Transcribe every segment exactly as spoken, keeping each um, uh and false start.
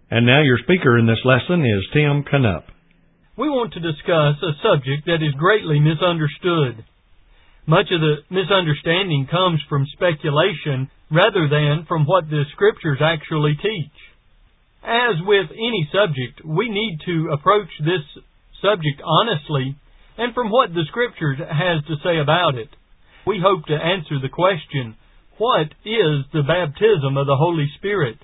And now your speaker in this lesson is Tim Canup. We want to discuss a subject that is greatly misunderstood. Much of the misunderstanding comes from speculation rather than from what the Scriptures actually teach. As with any subject, we need to approach this subject honestly and from what the Scriptures has to say about it. We hope to answer the question, what is the baptism of the Holy Spirit?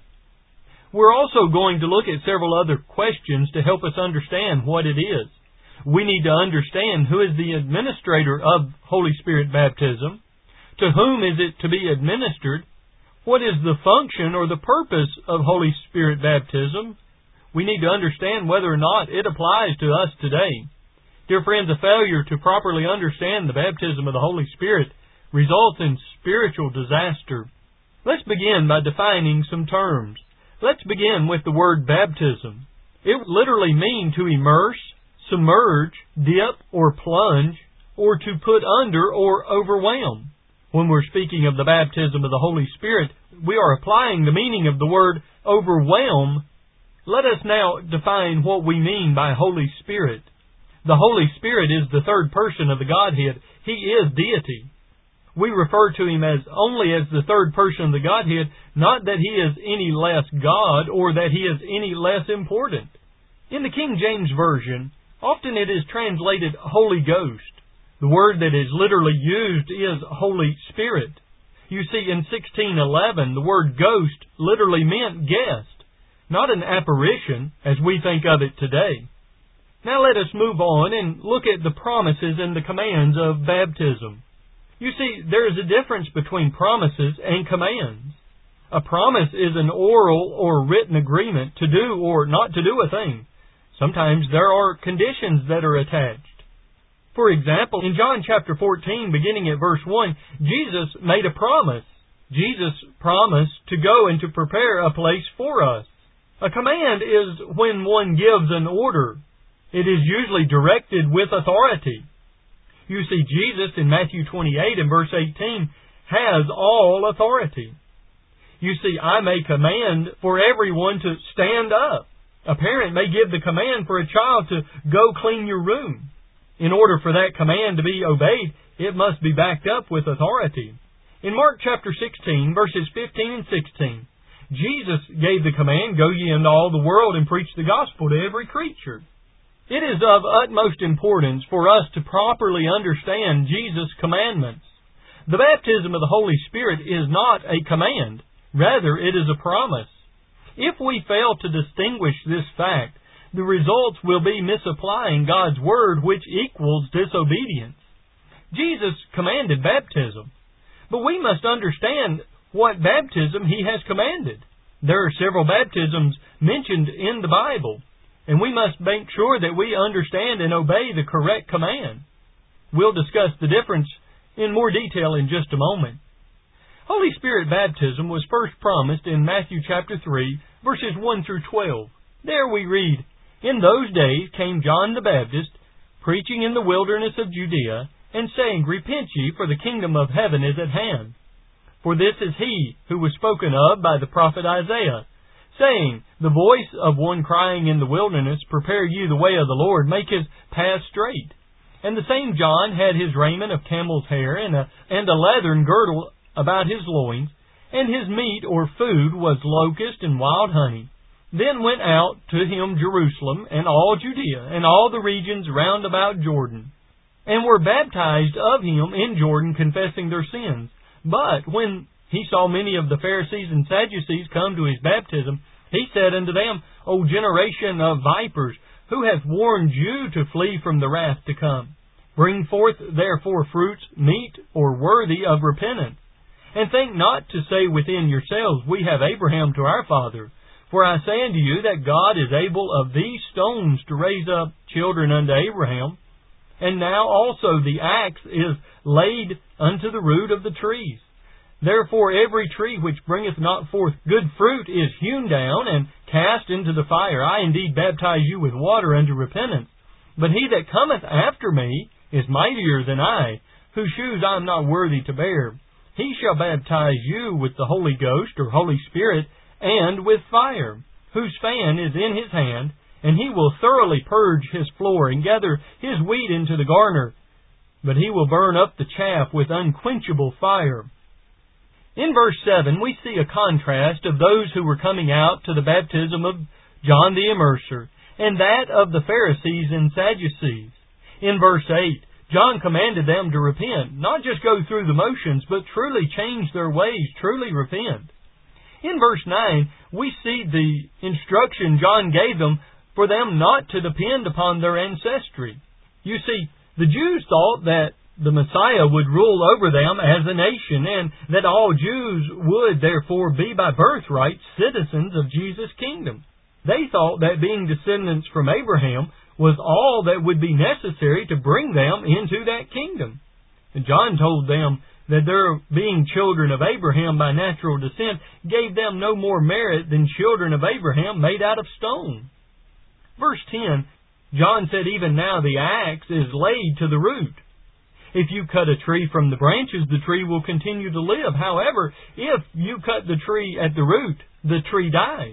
We're also going to look at several other questions to help us understand what it is. We need to understand who is the administrator of Holy Spirit baptism, to whom is it to be administered, what is the function or the purpose of Holy Spirit baptism. We need to understand whether or not it applies to us today. Dear friends, a failure to properly understand the baptism of the Holy Spirit results in spiritual disaster. Let's begin by defining some terms. Let's begin with the word baptism. It literally means to immerse, submerge, dip, or plunge, or to put under or overwhelm. When we're speaking of the baptism of the Holy Spirit, we are applying the meaning of the word overwhelm. Let us now define what we mean by Holy Spirit. The Holy Spirit is the third person of the Godhead. He is deity. We refer to Him as only as the third person of the Godhead, not that He is any less God or that He is any less important. In the King James Version, often it is translated Holy Ghost. The word that is literally used is Holy Spirit. You see, in sixteen eleven, the word ghost literally meant guest, not an apparition as we think of it today. Now let us move on and look at the promises and the commands of baptism. You see, there is a difference between promises and commands. A promise is an oral or written agreement to do or not to do a thing. Sometimes there are conditions that are attached. For example, in John chapter fourteen, beginning at verse one, Jesus made a promise. Jesus promised to go and to prepare a place for us. A command is when one gives an order. It is usually directed with authority. You see, Jesus in Matthew twenty-eight and verse eighteen has all authority. You see, I may command for everyone to stand up. A parent may give the command for a child to go clean your room. In order for that command to be obeyed, it must be backed up with authority. In Mark chapter sixteen, verses fifteen and sixteen, Jesus gave the command, "Go ye into all the world and preach the gospel to every creature." It is of utmost importance for us to properly understand Jesus' commandments. The baptism of the Holy Spirit is not a command. Rather, it is a promise. If we fail to distinguish this fact, the results will be misapplying God's Word, which equals disobedience. Jesus commanded baptism, but we must understand what baptism He has commanded. There are several baptisms mentioned in the Bible, and we must make sure that we understand and obey the correct command. We'll discuss the difference in more detail in just a moment. Holy Spirit baptism was first promised in Matthew chapter three, verses one through twelve. There we read, "In those days came John the Baptist, preaching in the wilderness of Judea, and saying, Repent ye, for the kingdom of heaven is at hand. For this is he who was spoken of by the prophet Isaiah, saying, The voice of one crying in the wilderness, Prepare ye the way of the Lord, make his path straight. And the same John had his raiment of camel's hair, and a, and a leathern girdle about his loins, and his meat or food was locust and wild honey. Then went out to him Jerusalem, and all Judea, and all the regions round about Jordan, and were baptized of him in Jordan, confessing their sins. But when he saw many of the Pharisees and Sadducees come to his baptism, he said unto them, O generation of vipers, who hath warned you to flee from the wrath to come? Bring forth therefore fruits meet or worthy of repentance. And think not to say within yourselves, We have Abraham to our father. For I say unto you that God is able of these stones to raise up children unto Abraham. And now also the axe is laid unto the root of the trees. Therefore every tree which bringeth not forth good fruit is hewn down and cast into the fire. I indeed baptize you with water unto repentance. But he that cometh after me is mightier than I, whose shoes I am not worthy to bear. He shall baptize you with the Holy Ghost, or Holy Spirit, and with fire. whose fan is in his hand, and he will thoroughly purge his floor and gather his wheat into the garner, but he will burn up the chaff with unquenchable fire." In verse seven, we see a contrast of those who were coming out to the baptism of John the Immerser, and that of the Pharisees and Sadducees. In verse eight, John commanded them to repent, not just go through the motions, but truly change their ways, truly repent. In verse nine, we see the instruction John gave them for them not to depend upon their ancestry. You see, the Jews thought that the Messiah would rule over them as a nation, and that all Jews would therefore be by birthright citizens of Jesus' kingdom. They thought that being descendants from Abraham was all that would be necessary to bring them into that kingdom. And John told them that their being children of Abraham by natural descent gave them no more merit than children of Abraham made out of stone. Verse ten, John said, "Even now the axe is laid to the root. If you cut a tree from the branches, the tree will continue to live. However, if you cut the tree at the root, the tree dies."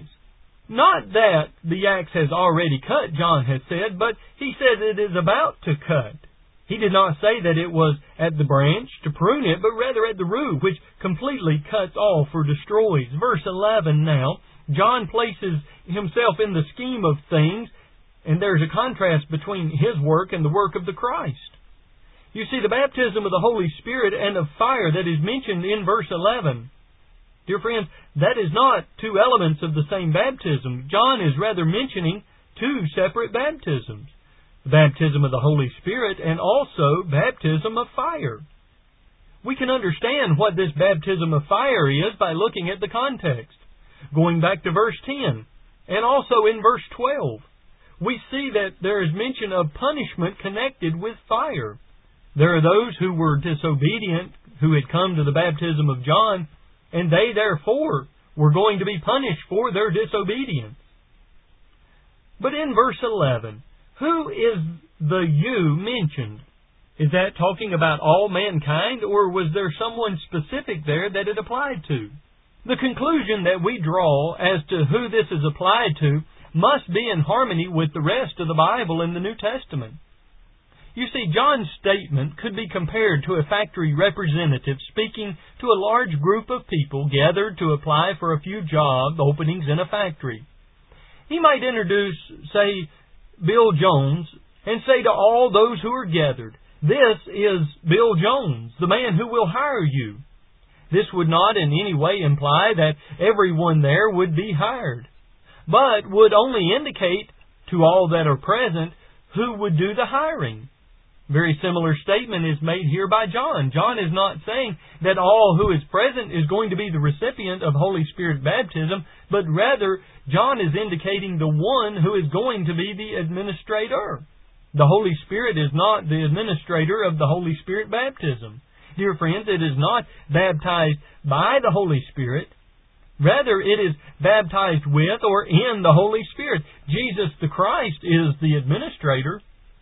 Not that the axe has already cut, John has said, but he says it is about to cut. He did not say that it was at the branch to prune it, but rather at the root, which completely cuts off or destroys. Verse eleven now, John places himself in the scheme of things, and there's a contrast between his work and the work of the Christ. You see, the baptism of the Holy Spirit and of fire that is mentioned in verse eleven, dear friends, that is not two elements of the same baptism. John is rather mentioning two separate baptisms. The baptism of the Holy Spirit and also baptism of fire. We can understand what this baptism of fire is by looking at the context. Going back to verse ten, and also in verse twelve, we see that there is mention of punishment connected with fire. There are those who were disobedient, who had come to the baptism of John, and they therefore were going to be punished for their disobedience. But in verse eleven, who is the you mentioned? Is that talking about all mankind, or was there someone specific there that it applied to? The conclusion that we draw as to who this is applied to must be in harmony with the rest of the Bible in the New Testament. You see, John's statement could be compared to a factory representative speaking to a large group of people gathered to apply for a few job openings in a factory. He might introduce, say, Bill Jones, and say to all those who are gathered, "This is Bill Jones, the man who will hire you." This would not in any way imply that everyone there would be hired, but would only indicate to all that are present who would do the hiring. Very similar statement is made here by John. John is not saying that all who is present is going to be the recipient of Holy Spirit baptism, but rather John is indicating the one who is going to be the administrator. The Holy Spirit is not the administrator of the Holy Spirit baptism. Dear friends, it is not baptized by the Holy Spirit. Rather, it is baptized with or in the Holy Spirit. Jesus the Christ is the administrator.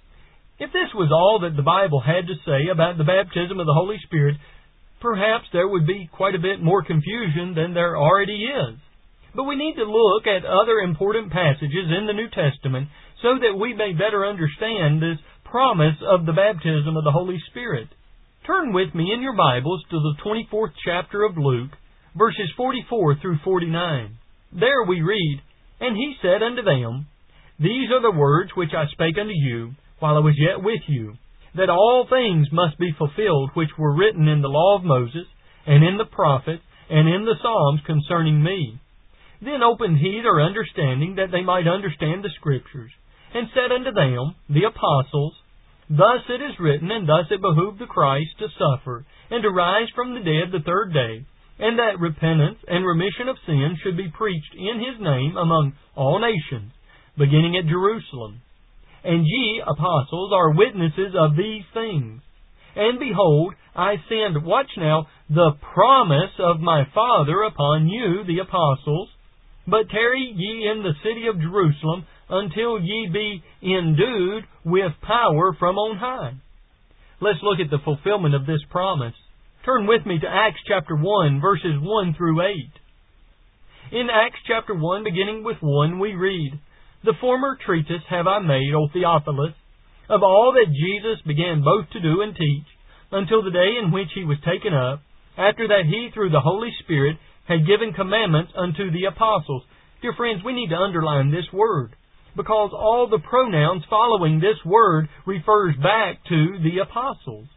If this was all that the Bible had to say about the baptism of the Holy Spirit, perhaps there would be quite a bit more confusion than there already is. But we need to look at other important passages in the New Testament so that we may better understand this promise of the baptism of the Holy Spirit. Turn with me in your Bibles to the twenty-fourth chapter of Luke, verses forty-four through forty-nine. There we read, "And he said unto them, These are the words which I spake unto you, while I was yet with you, that all things must be fulfilled which were written in the law of Moses, and in the prophets, and in the Psalms concerning me. Then opened he their understanding, that they might understand the Scriptures, and said unto them, the apostles, Thus it is written, and thus it behooved the Christ to suffer, and to rise from the dead the third day, and that repentance and remission of sins should be preached in his name among all nations, beginning at Jerusalem. And ye, apostles, are witnesses of these things. And behold, I send," watch now, "the promise of my Father upon you, the apostles. But tarry ye in the city of Jerusalem, until ye be endued with power from on high." Let's look at the fulfillment of this promise. Turn with me to Acts chapter one, verses one through eight. In Acts chapter one, beginning with one, we read, "The former treatise have I made, O Theophilus, of all that Jesus began both to do and teach, until the day in which He was taken up, after that He, through the Holy Spirit, had given commandments unto the apostles." Dear friends, we need to underline this word, because all the pronouns following this word refers back to the apostles.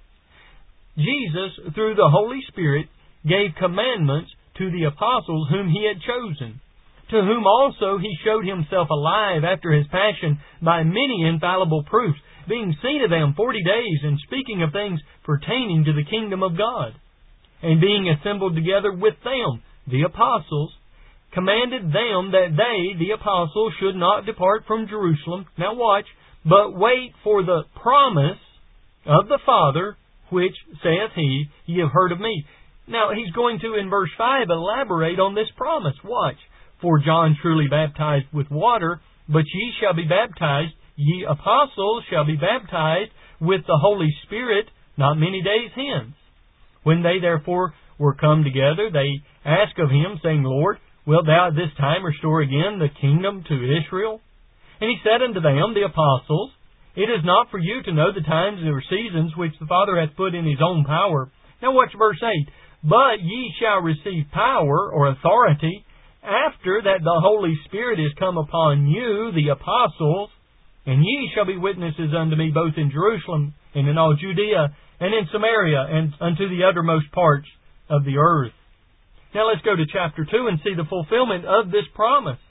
Jesus, through the Holy Spirit, gave commandments to the apostles whom He had chosen, to whom also He showed Himself alive after His passion by many infallible proofs, being seen of them forty days, and speaking of things pertaining to the kingdom of God. And being assembled together with them, the apostles, commanded them that they, the apostles, should not depart from Jerusalem, now watch, but wait for the promise of the Father, which saith He, Ye have heard of me. Now, he's going to, in verse five, elaborate on this promise. Watch. "For John truly baptized with water, but ye shall be baptized, ye apostles shall be baptized with the Holy Spirit not many days hence. When they therefore were come together, they asked of Him, saying, Lord, wilt Thou at this time restore again the kingdom to Israel? And He said unto them, the apostles, It is not for you to know the times or seasons which the Father hath put in His own power." Now watch verse eight. "But ye shall receive power," or authority, "after that the Holy Spirit is come upon you, the apostles, and ye shall be witnesses unto me both in Jerusalem and in all Judea and in Samaria and unto the uttermost parts of the earth." Now let's go to chapter two and see the fulfillment of this promise.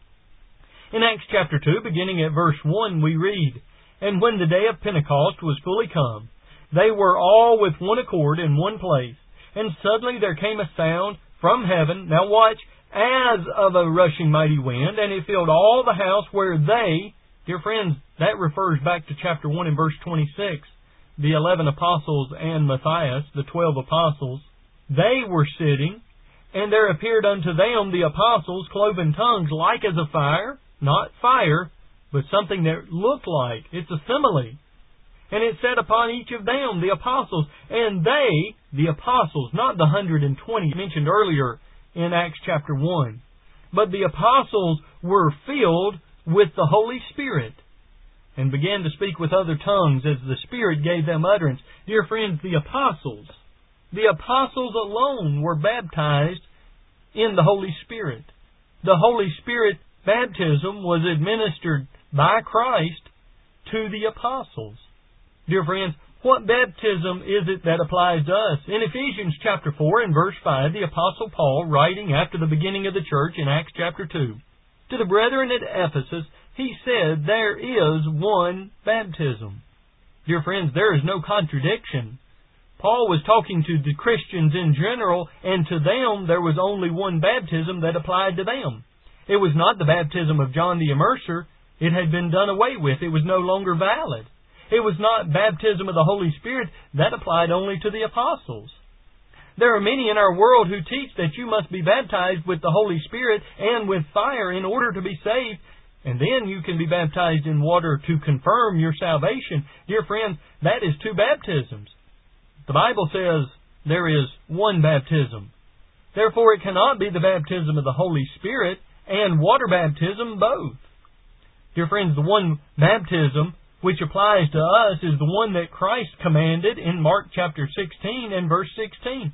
In Acts chapter two, beginning at verse one, we read, "And when the day of Pentecost was fully come, they were all with one accord in one place. And suddenly there came a sound from heaven," now watch, "as of a rushing mighty wind, and it filled all the house where they," dear friends, that refers back to chapter one and verse twenty-six, the eleven apostles and Matthias, the twelve apostles, "they were sitting, and there appeared unto them the apostles cloven tongues like as a fire," not fire, but something that looked like. It's a simile. "And it sat upon each of them, the apostles, and they," the apostles, not the hundred and twenty mentioned earlier in Acts chapter one, "but the apostles were filled with the Holy Spirit, and began to speak with other tongues as the Spirit gave them utterance." Dear friends, the apostles, the apostles alone were baptized in the Holy Spirit. The Holy Spirit baptism was administered by Christ to the apostles. Dear friends, what baptism is it that applies to us? In Ephesians chapter four and verse five, the Apostle Paul, writing after the beginning of the church in Acts chapter two, to the brethren at Ephesus, he said, there is one baptism. Dear friends, there is no contradiction. Paul was talking to the Christians in general, and to them there was only one baptism that applied to them. It was not the baptism of John the Immerser. It had been done away with. It was no longer valid. It was not baptism of the Holy Spirit. That applied only to the apostles. There are many in our world who teach that you must be baptized with the Holy Spirit and with fire in order to be saved, and then you can be baptized in water to confirm your salvation. Dear friends, that is two baptisms. The Bible says there is one baptism. Therefore, it cannot be the baptism of the Holy Spirit and water baptism both. Dear friends, the one baptism which applies to us is the one that Christ commanded in Mark chapter sixteen and verse sixteen.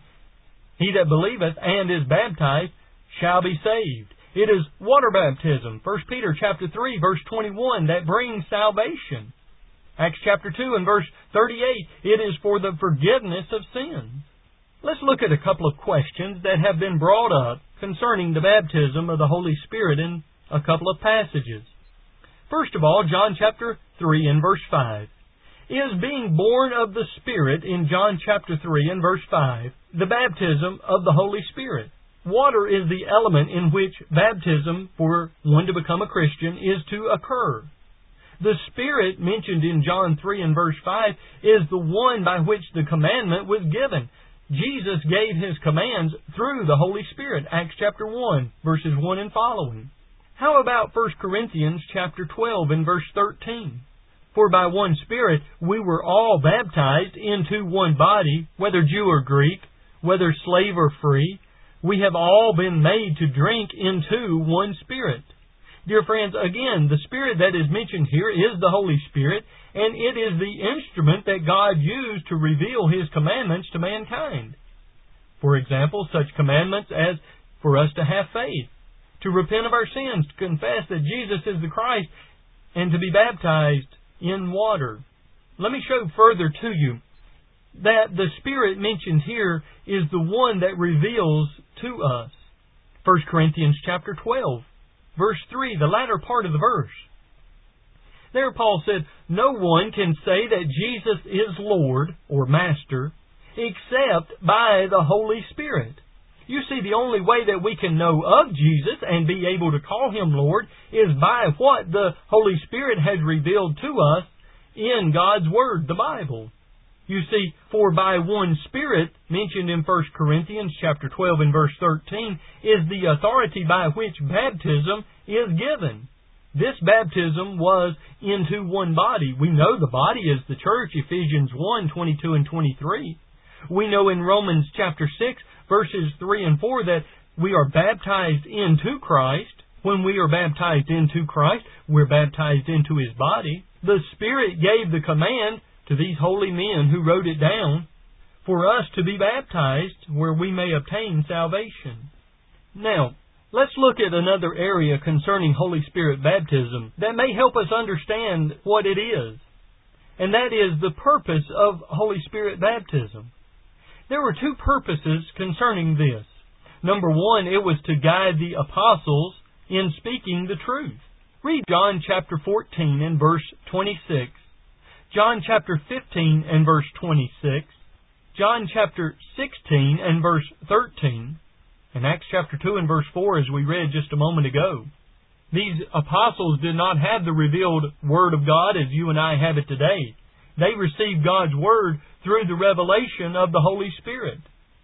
He that believeth and is baptized shall be saved. It is water baptism. First Peter chapter three verse twenty-one that brings salvation. Acts chapter two and verse thirty-eight, it is for the forgiveness of sins. Let's look at a couple of questions that have been brought up concerning the baptism of the Holy Spirit in a couple of passages. First of all, John chapter three and verse five. Is being born of the Spirit in John chapter three and verse five the baptism of the Holy Spirit? Water is the element in which baptism for one to become a Christian is to occur. The Spirit mentioned in John three and verse five is the one by which the commandment was given. Jesus gave His commands through the Holy Spirit. Acts chapter one, verses one and following. How about First Corinthians chapter twelve and verse thirteen? For by one Spirit we were all baptized into one body, whether Jew or Greek, whether slave or free, We have all been made to drink into one Spirit. Dear friends, again, the Spirit that is mentioned here is the Holy Spirit, and it is the instrument that God used to reveal His commandments to mankind. For example, such commandments as for us to have faith, to repent of our sins, to confess that Jesus is the Christ, and to be baptized in water. Let me show further to you that the Spirit mentioned here is the one that reveals to us. First Corinthians chapter twelve, verse three, the latter part of the verse. There Paul said, "No one can say that Jesus is Lord or Master except by the Holy Spirit." You see, the only way that we can know of Jesus and be able to call Him Lord is by what the Holy Spirit has revealed to us in God's Word, the Bible. You see, for by one Spirit, mentioned in First Corinthians chapter twelve and verse thirteen, is the authority by which baptism is given. This baptism was into one body. We know the body is the church, Ephesians one, twenty-two and twenty-three. We know in Romans chapter six, verses three and four, that we are baptized into Christ. When we are baptized into Christ, we're baptized into His body. The Spirit gave the command to these holy men who wrote it down for us to be baptized where we may obtain salvation. Now, let's look at another area concerning Holy Spirit baptism that may help us understand what it is. And that is the purpose of Holy Spirit baptism. There were two purposes concerning this. Number one, it was to guide the apostles in speaking the truth. Read John chapter fourteen and verse twenty-six. John chapter fifteen and verse twenty-six. John chapter sixteen and verse thirteen. And Acts chapter two and verse four, as we read just a moment ago. These apostles did not have the revealed Word of God as you and I have it today. They received God's Word through the revelation of the Holy Spirit.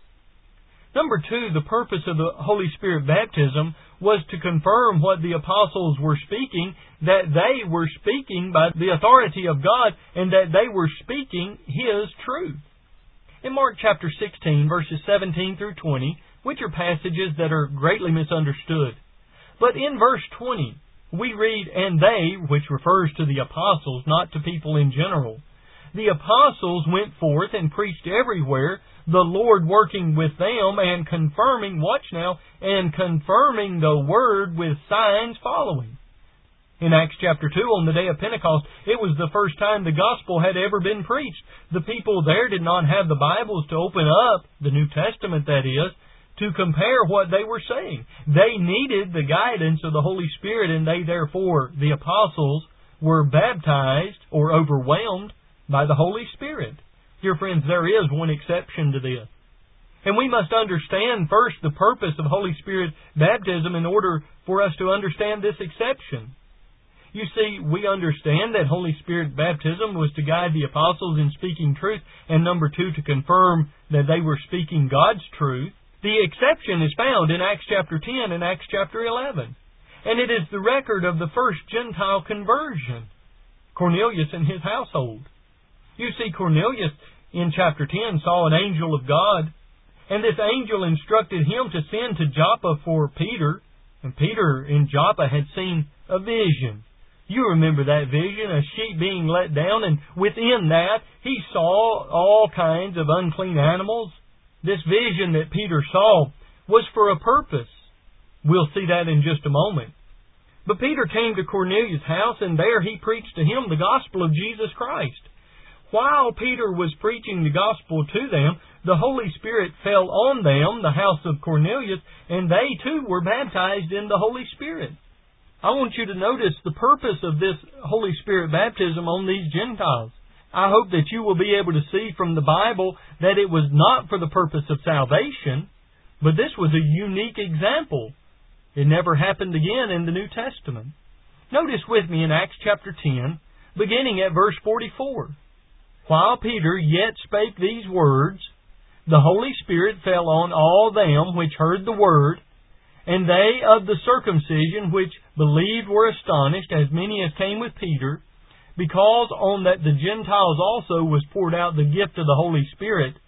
Number two, the purpose of the Holy Spirit baptism was to confirm what the apostles were speaking, that they were speaking by the authority of God, and that they were speaking His truth. In Mark chapter sixteen, verses seventeen through twenty, which are passages that are greatly misunderstood. But in verse twenty, we read, "And they," which refers to the apostles, not to people in general, "the apostles went forth and preached everywhere, the Lord working with them and confirming," watch now, "and confirming the word with signs following." In Acts chapter two, on the day of Pentecost, it was the first time the gospel had ever been preached. The people there did not have the Bibles to open up, the New Testament that is, to compare what they were saying. They needed the guidance of the Holy Spirit, and they therefore, the apostles, were baptized or overwhelmed by the Holy Spirit. Dear friends, there is one exception to this. And we must understand first the purpose of Holy Spirit baptism in order for us to understand this exception. You see, we understand that Holy Spirit baptism was to guide the apostles in speaking truth, and number two, to confirm that they were speaking God's truth. The exception is found in Acts chapter ten and Acts chapter eleven. And it is the record of the first Gentile conversion, Cornelius and his household. You see, Cornelius in chapter ten saw an angel of God, and this angel instructed him to send to Joppa for Peter, and Peter in Joppa had seen a vision. You remember that vision, a sheep being let down, and within that he saw all kinds of unclean animals. This vision that Peter saw was for a purpose. We'll see that in just a moment. But Peter came to Cornelius' house, and there he preached to him the gospel of Jesus Christ. While Peter was preaching the gospel to them, the Holy Spirit fell on them, the house of Cornelius, and they too were baptized in the Holy Spirit. I want you to notice the purpose of this Holy Spirit baptism on these Gentiles. I hope that you will be able to see from the Bible that it was not for the purpose of salvation, but this was a unique example. It never happened again in the New Testament. Notice with me in Acts chapter ten, beginning at verse forty-four. "While Peter yet spake these words, the Holy Spirit fell on all them which heard the word, and they of the circumcision which believed were astonished, as many as came with Peter, because on that the Gentiles also was poured out the gift of the Holy Spirit.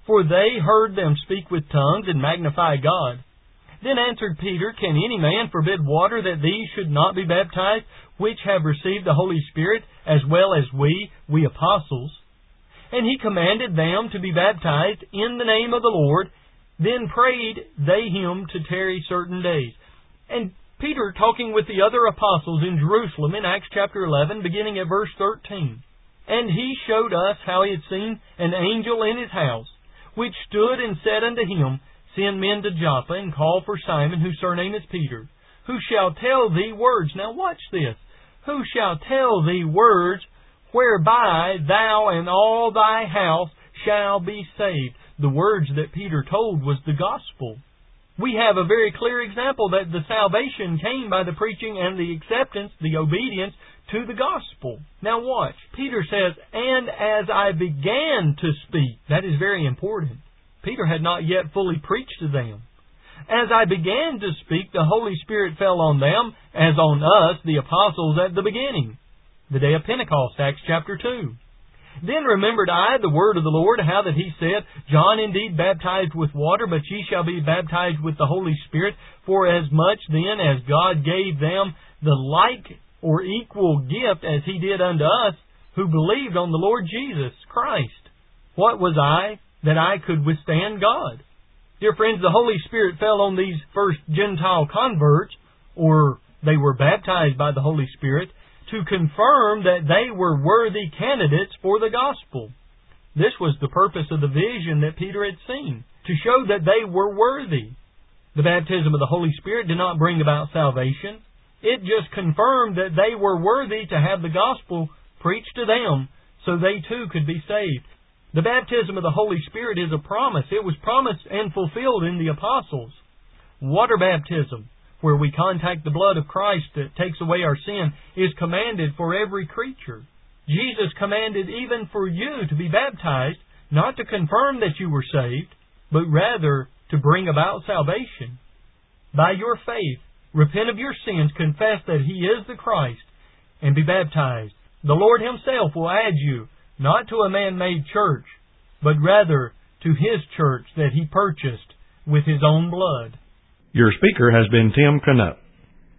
for they heard them speak with tongues and magnify God. Then answered Peter, Can any man forbid water that these should not be baptized, which have received the Holy Spirit, as well as we, we apostles? And he commanded them to be baptized in the name of the Lord. Then prayed they him to tarry certain days. And Peter talking with the other apostles in Jerusalem in Acts chapter eleven, beginning at verse thirteen. And he showed us how he had seen an angel in his house, which stood and said unto him, Send men to Joppa, and call for Simon, whose surname is Peter, who shall tell thee words. Now watch this. Who shall tell thee words, whereby thou and all thy house shall be saved. The words that Peter told was the gospel. We have a very clear example that the salvation came by the preaching and the acceptance, the obedience to the gospel. Now watch. Peter says, And as I began to speak. That is very important. Peter had not yet fully preached to them. As I began to speak, the Holy Spirit fell on them, as on us, the apostles, at the beginning. The day of Pentecost, Acts chapter two. Then remembered I the word of the Lord, how that he said, John indeed baptized with water, but ye shall be baptized with the Holy Spirit. For as much then as God gave them the like or equal gift as he did unto us, who believed on the Lord Jesus Christ. What was I, that I could withstand God? Dear friends, the Holy Spirit fell on these first Gentile converts, or they were baptized by the Holy Spirit, to confirm that they were worthy candidates for the gospel. This was the purpose of the vision that Peter had seen, to show that they were worthy. The baptism of the Holy Spirit did not bring about salvation. It just confirmed that they were worthy to have the gospel preached to them, so they too could be saved. The baptism of the Holy Spirit is a promise. It was promised and fulfilled in the apostles. Water baptism, where we contact the blood of Christ that takes away our sin, is commanded for every creature. Jesus commanded even for you to be baptized, not to confirm that you were saved, but rather to bring about salvation. By your faith, repent of your sins, confess that He is the Christ, and be baptized. The Lord Himself will add you, not to a man-made church, but rather to His church that He purchased with His own blood. Your speaker has been Tim Canup.